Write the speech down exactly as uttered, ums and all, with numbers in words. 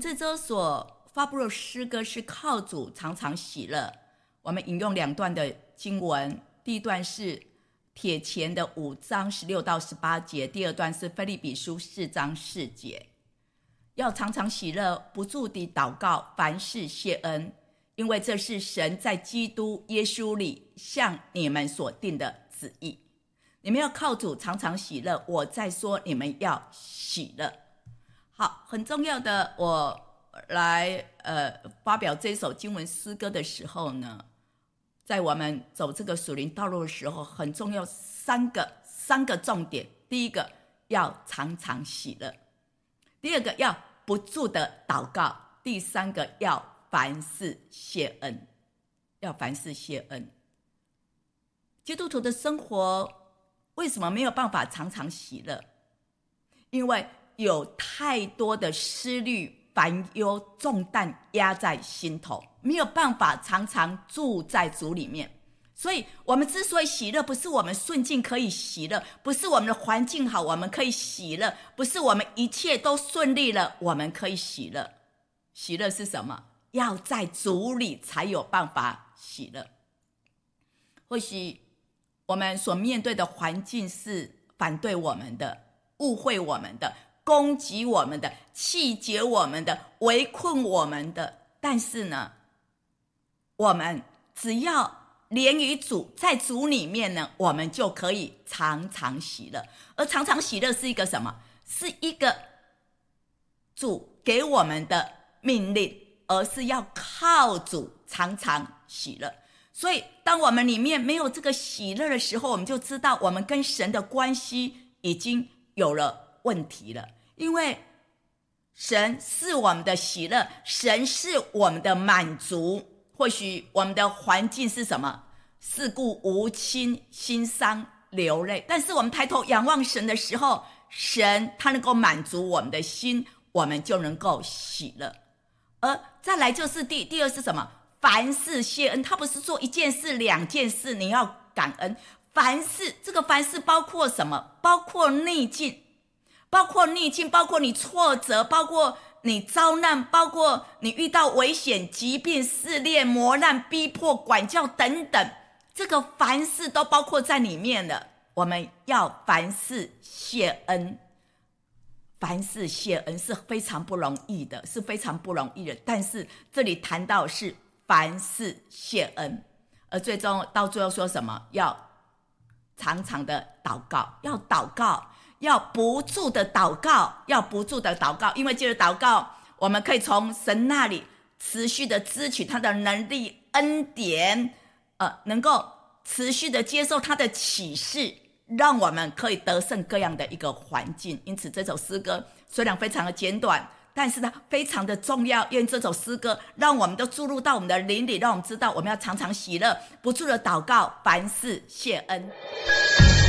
这周所发布的诗歌是靠主常常喜乐。我们引用两段的经文，第一段是帖前的五章十六到十八节，第二段是腓立比书四章四节。要常常喜乐，不住地祷告，凡事谢恩，因为这是神在基督耶稣里向你们所定的旨意。你们要靠主常常喜乐，我在说你们要喜乐。好，很重要的，我来呃发表这首经文诗歌的时候呢，在我们走这个属灵道路的时候，很重要三个三个重点。第一个，要常常喜乐；第二个，要不住的祷告；第三个，要凡事谢恩。要凡事谢恩。基督徒的生活为什么没有办法常常喜乐？因为有太多的思虑、烦忧、重担压在心头，没有办法常常住在主里面。所以我们之所以喜乐，不是我们顺境可以喜乐，不是我们的环境好我们可以喜乐，不是我们一切都顺利了我们可以喜乐。喜乐是什么？要在主里才有办法喜乐。或许我们所面对的环境是反对我们的、误会我们的、攻击我们的、气结我们的、围困我们的，但是呢，我们只要连于主，在主里面呢，我们就可以常常喜乐。而常常喜乐是一个什么？是一个主给我们的命令，而是要靠主常常喜乐。所以当我们里面没有这个喜乐的时候，我们就知道我们跟神的关系已经有了问题了。因为神是我们的喜乐，神是我们的满足。或许我们的环境是什么？事故无亲，心伤流泪，但是我们抬头仰望神的时候，神他能够满足我们的心，我们就能够喜乐。而再来就是第第二是什么？凡事谢恩。他不是做一件事两件事你要感恩，凡事，这个凡事包括什么？包括逆境，包括逆境，包括你挫折，包括你遭难，包括你遇到危险、疾病、试炼、磨难、逼迫、管教等等，这个凡事都包括在里面了。我们要凡事谢恩。凡事谢恩是非常不容易的，是非常不容易的。但是这里谈到是凡事谢恩，而最终到最后说什么？要常常的祷告，要祷告，要不住的祷告，要不住的祷告。因为借着祷告，我们可以从神那里持续的支取他的能力、恩典，呃，能够持续的接受他的启示，让我们可以得胜各样的一个环境。因此这首诗歌虽然非常的简短，但是它非常的重要。愿这首诗歌让我们都注入到我们的灵里，让我们知道我们要常常喜乐，不住的祷告，凡事谢恩。